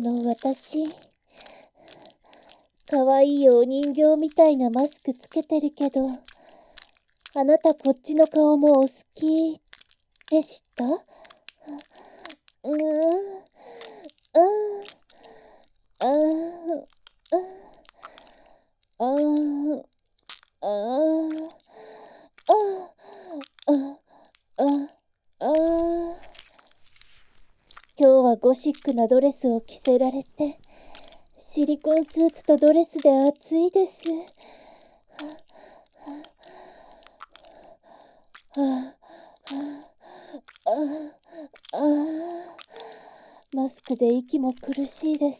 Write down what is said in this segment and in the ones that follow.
の私、かわいいお人形みたいなマスクつけてるけど、あなたこっちの顔もお好きでした？うん、うん、あー、あー、あー、あー、あー、あー。今日はゴシックなドレスを着せられて、シリコンスーツとドレスで暑いです。マスクで息も苦しいです。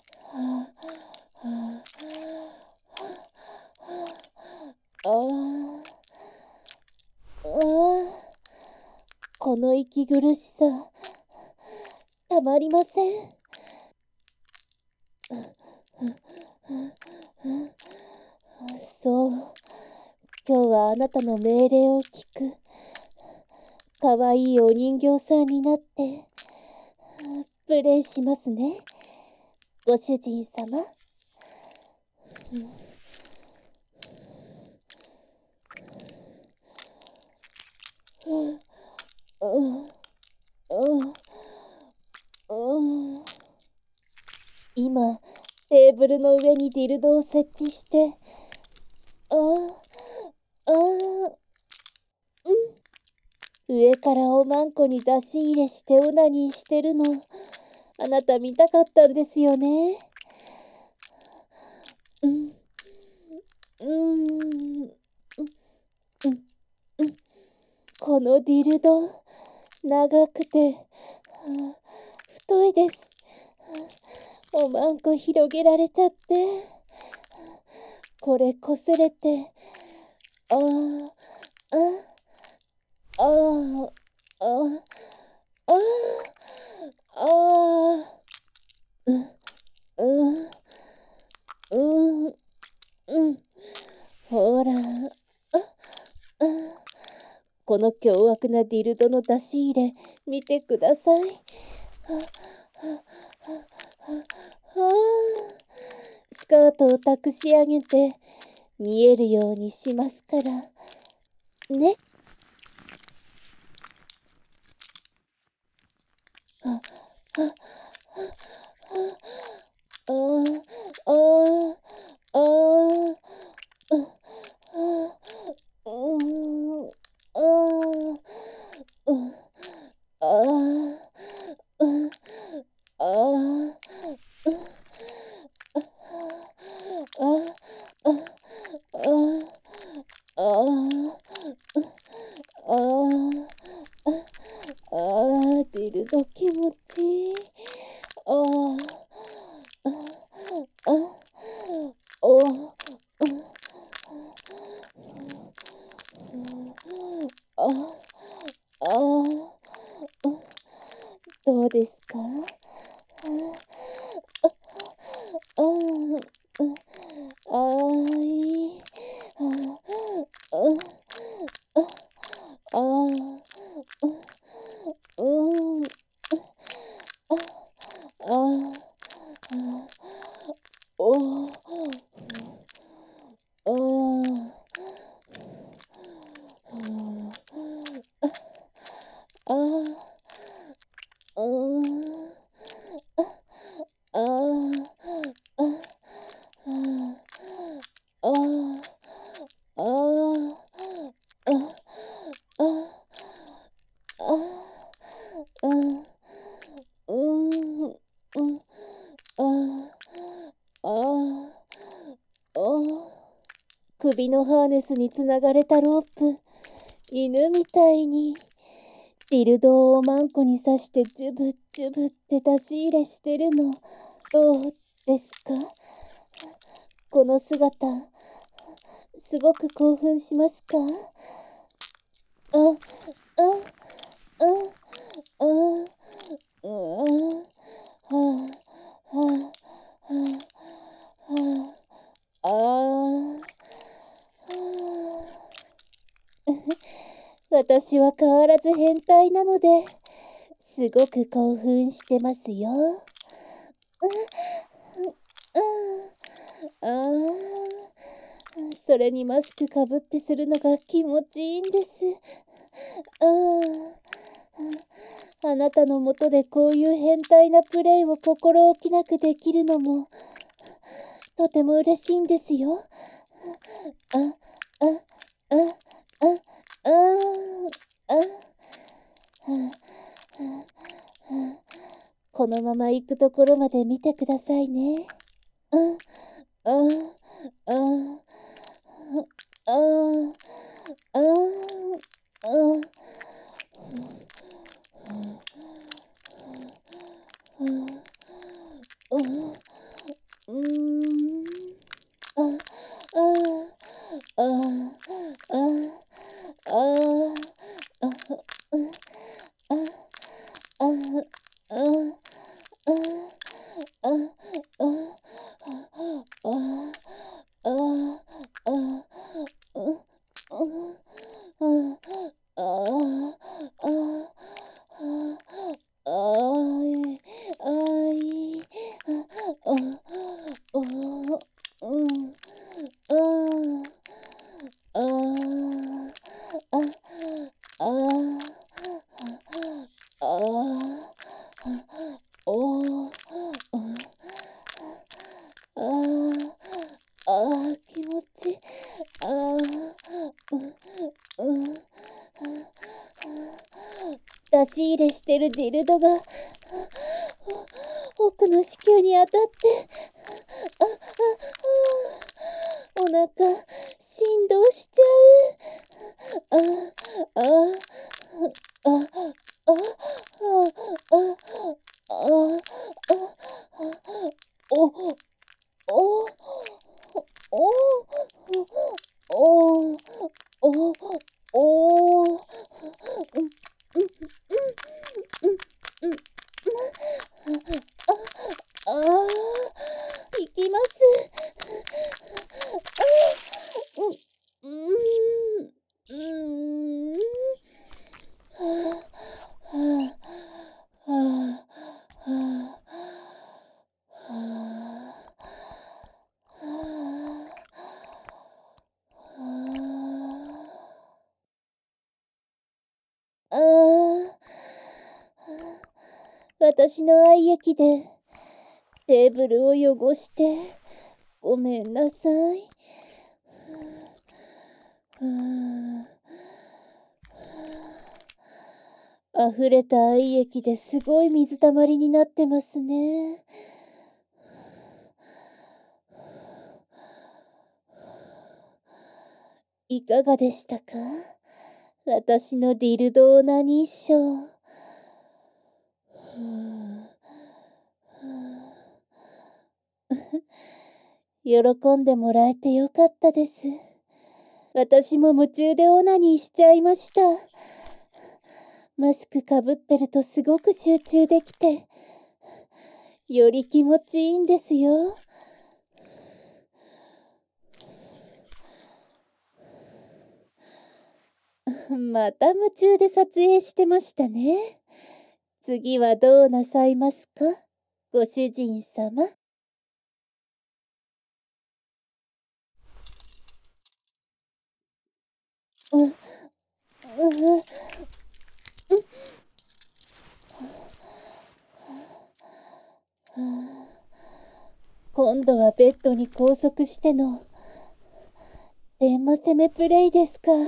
この息苦しさ、たまりません。そう、今日はあなたの命令を聞く。かわいいお人形さんになって、プレイしますね、ご主人様。今、テーブルの上にディルドを設置して、上からおまんこに出し入れしてオナニーしてるの、あなた見たかったんですよね。このディルド、長くて、太いです。おまんこ広げられちゃって、これ擦れて、あー、あー、あー、あー、あー、ほら、この凶悪なディルドの出し入れ、見てください。スカートを託し上げて、見えるようにしますから。ね。ディルド気持ちいい。どうですか？いい。首のハーネスにつながれたロープ、犬みたいに。ディルドをおまんこに刺してジュブジュブって出し入れしてるの、どうですか？この姿、すごく興奮しますか？私は変わらず変態なので、すごく興奮してますよ。 あそれにマスクかぶってするのが気持ちいいんです。あなたのもとでこういう変態なプレイを心置きなくできるのもとても嬉しいんですよ。あ、あ、あ、あ、あ、あ、このまま行くところまで見てくださいね。あ、あ、あ、あ、うーん。あ、あ、あ、あ、あ、気持ち。出し入れしてるディルドが奥の子宮に当たってお腹振動しちゃう。ああああああおおおおおお行きます。うーん。私の愛液でテーブルを汚してごめんなさい。溢れた愛液ですごい水たまりになってますね。いかがでしたか？私のディルドオナニーショー。喜んでもらえてよかったです。私も夢中でオナニーしちゃいました。マスクかぶってるとすごく集中できて、より気持ちいいんですよ。また夢中で撮影してましたね。次はどうなさいますか、ご主人様。今度はベッドに拘束しての電話攻めプレイですか。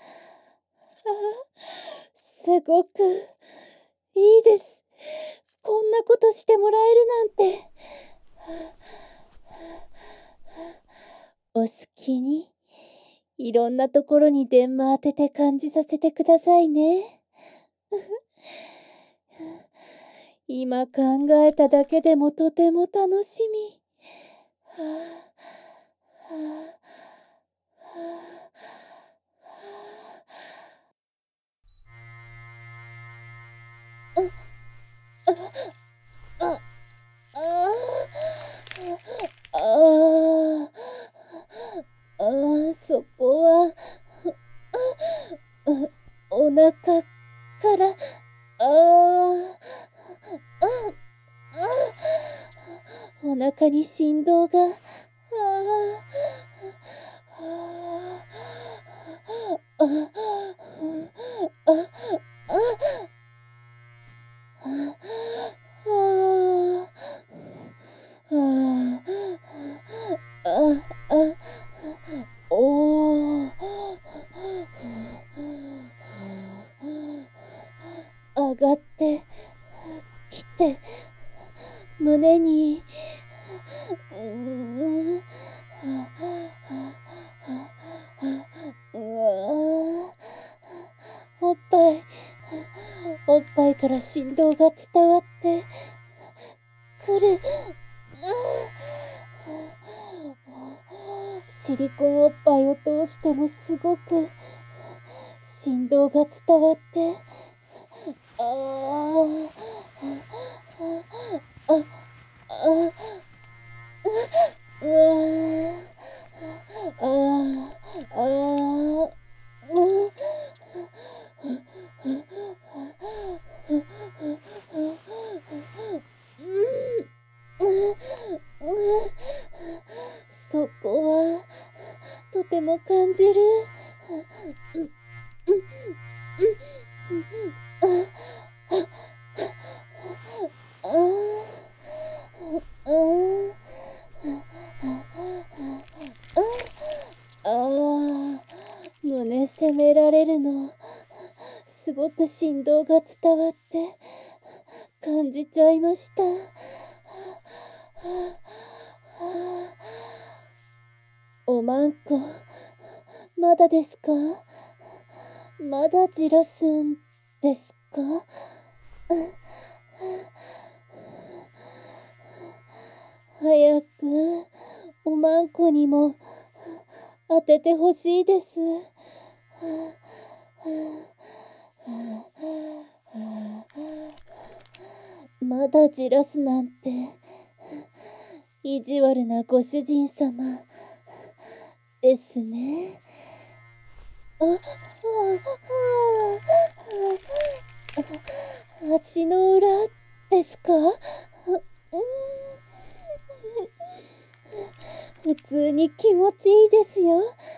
すごくいいです。こんなことしてもらえるなんて。お好きにいろんなところに電話当てて感じさせてくださいね。今考えただけでもとても楽しみ。あ、ああ、そこは、お腹から、お腹に振動が、 上がってきて胸におっぱいから振動が伝わってくる。シリコンおっぱいを通してもすごく振動が伝わってそこはとても感じる。胸責められるのすごく振動が伝わって感じちゃいました。おまんこまだですか？まだじらすんですか？早くおまんこにも当ててほしいです。まだじらすなんて意地悪なご主人様ですね。足の裏ですか？普通に気持ちいいですよ。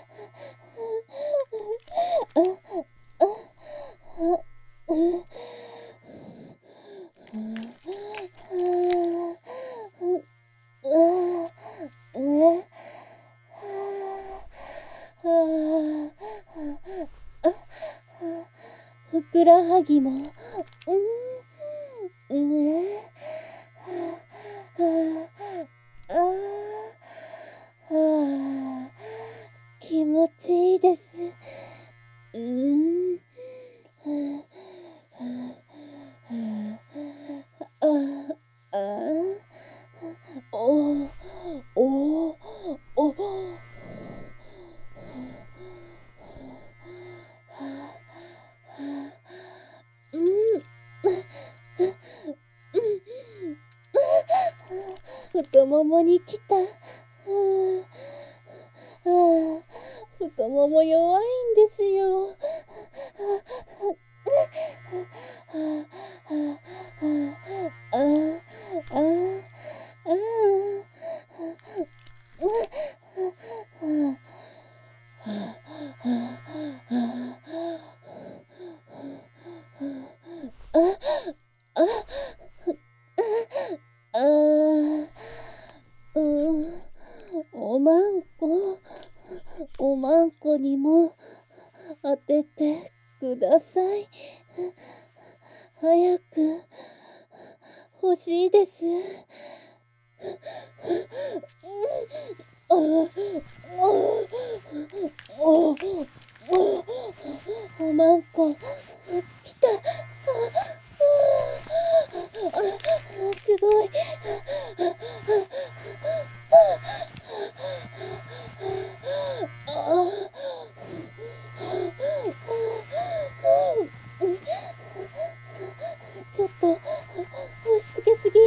ふくらはぎも気持ちいいです。太ももに来た。太もも弱いんですよ。おまんこにも当ててください。早く欲しいです。おまんこ来た。すごい。ちょっと押し付けすぎ。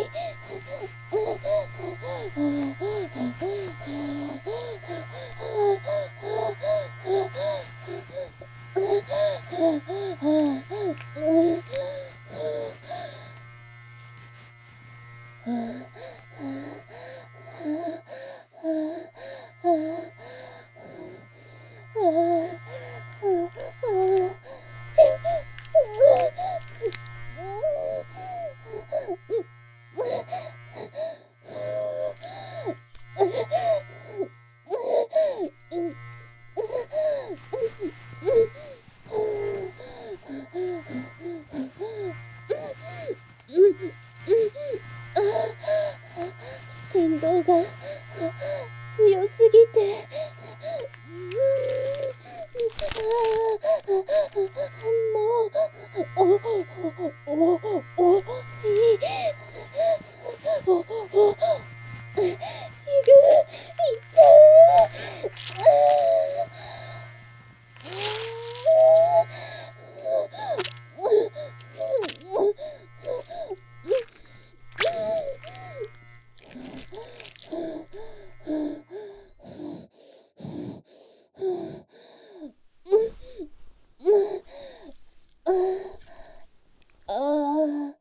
もう、いい、いぐ、いっちゃああ、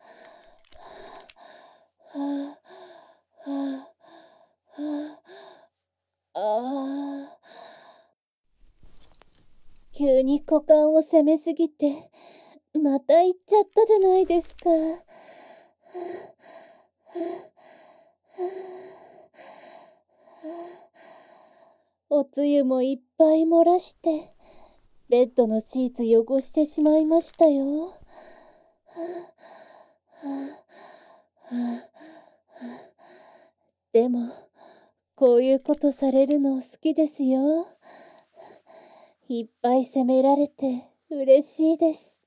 急に股間を攻めすぎて、また行っちゃったじゃないですか。おつゆもいっぱい漏らして、ベッドのシーツ汚してしまいましたよ。でも、こういうことされるの好きですよ。いっぱい責められて嬉しいです。